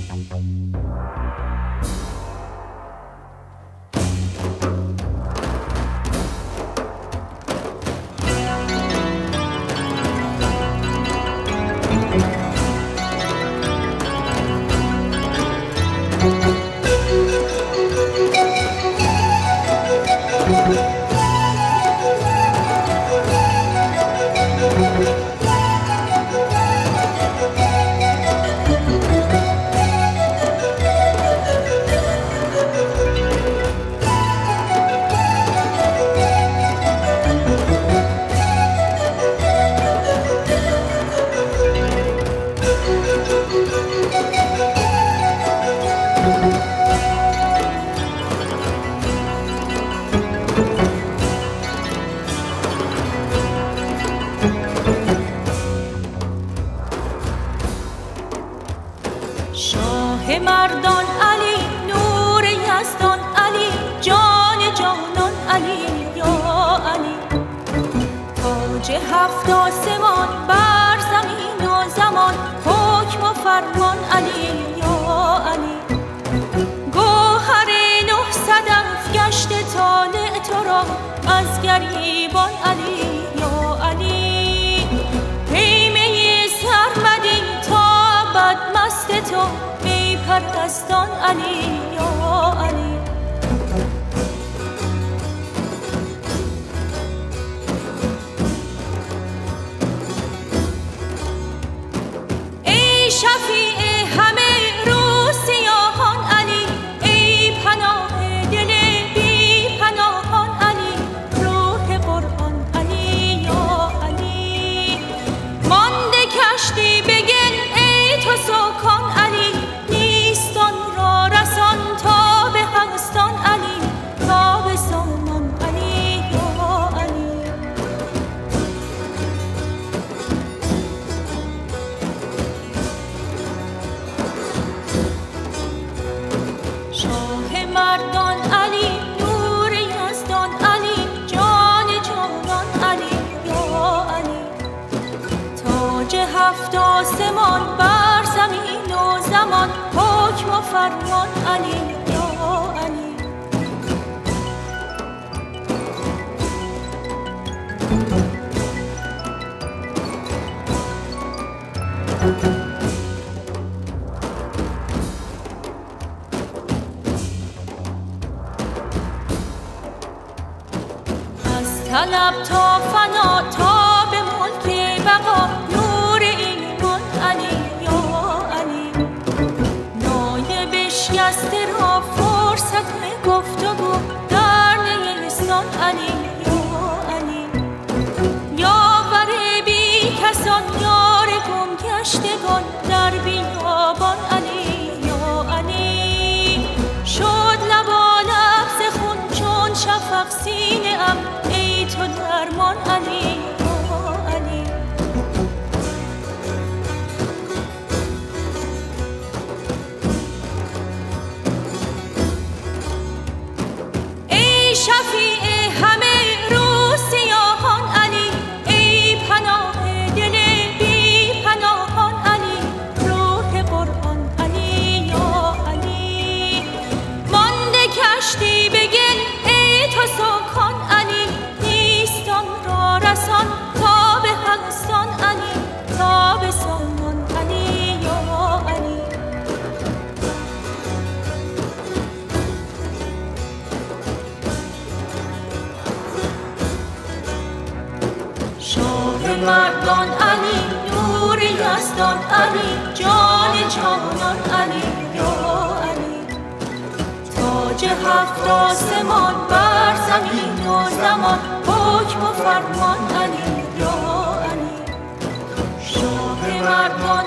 شاه مردان علی، نور یزدان علی، جان جانان علی یا علی. تاج هفت آسمان بر زمین و زمان، حکم و فرمان علی یا علی. گوهر 900 افگشت طالع تو را از گریبان علی یا علی. پیمه سرمدی تا ابد مست تو ای پرستان علی یا علی. ای شفیع همه روسیاهان علی، ای پناه دل بی پناهان علی، روح قرآن علی یا علی. مانده کشتی بگل ای تو سکان علی، نیستان را رسان تا به هستان علی، تا به سامان علی یا علی. شاه مردان علی، نور یزدان علی، جان جانان علی یا علی. تاج هفت آسمان بر زمین و زمان، حکم و فرمان علی یا علی. از طلب تا فنا تا به ملک بقا، نور ایمان علی یا علی. نای بشکسته را فرصت گفتگو در نیستان علی یا علی. یاور بی کسان، یار گم گشتگان در بیابان علی یا علی. شد لبالب ز خون چون شفق سینه ام، ای تو درمان علی یا علی. ای شفیع همه روسیاهان علی، ای پناه دل بی پناهان علی، روح قرآن علی یا علی. مانده کشتی بگل ای تو سکان علی، نیستان را رسان تا به هستان علی، تا به سامان علی یا علی. شاه مردان علی، نور یزدان علی، جان جانان علی یا علی. تاج هفت آسمان بر زمین و زمان، حکم و فرمان علی یا علی. شاه مردان